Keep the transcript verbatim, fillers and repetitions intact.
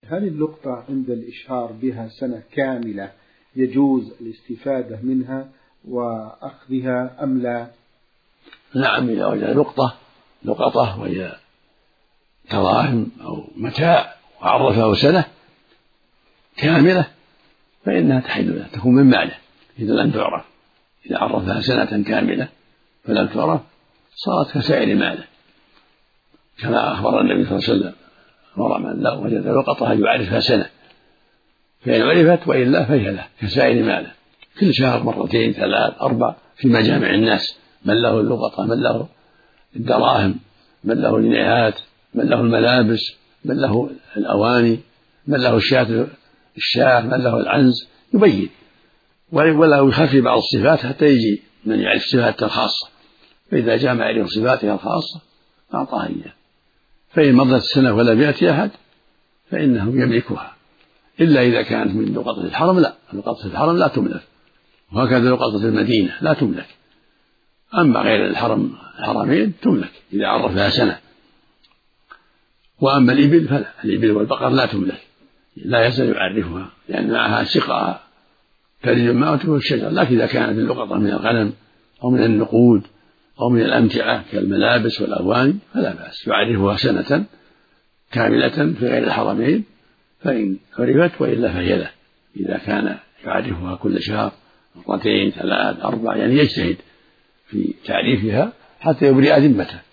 هل اللقطة عند الإشهار بها سنة كاملة يجوز الاستفادة منها وأخذها أم لا؟ نعم، إذا وجد لقطة لقطة وهي دراهم أو متاع وعرفه سنة كاملة فإنها تحل له، تكون من ماله إذا لم تعرف. إذا عرفها سنة كاملة فلم تعرف صارت كسائر ماله، كما أخبر النبي صلى الله عليه وسلم: من لا وجد لقطة يعرفها سنة، فإن عرفت وإلا فهي له كسائر ماله، كل شهر مرتين ثلاث أربع في مجامع الناس، من له اللقطة، من له الدراهم، من له الجنيهات، من له الملابس، من له الأواني، من له الشاة الشاه، من له العنز، يبين ولا يخفي بعض الصفات حتى يجي من يعرف صفاتها الخاصة، فإذا جاء ما يعرف صفاتها الخاصة أعطاها إياه. فإن مضت السنة ولم يأتي أحد فإنه يملكها، إلا إذا كانت من لقطة الحرم لا، لقطة الحرم لا تملك، وهكذا لقطة المدينة لا تملك. أما غير الحرم الحرمين تملك إذا عرفها سنة. وأما الإبل فلا، الإبل والبقر لا تملك، لا يزال يعرفها لأن معها سقاء تلج الماء والشجر. لكن إذا كانت اللقطة من الغنم أو من النقود أو من الأمتعة كالملابس والأواني فلا بأس، يعرفها سنة كاملة في غير الحرمين، فإن عرفت وإلا فهي له، إذا كان يعرفها كل شهر مرتين ثلاث أربع، يعني يجتهد في تعريفها حتى يبرئ ذمته.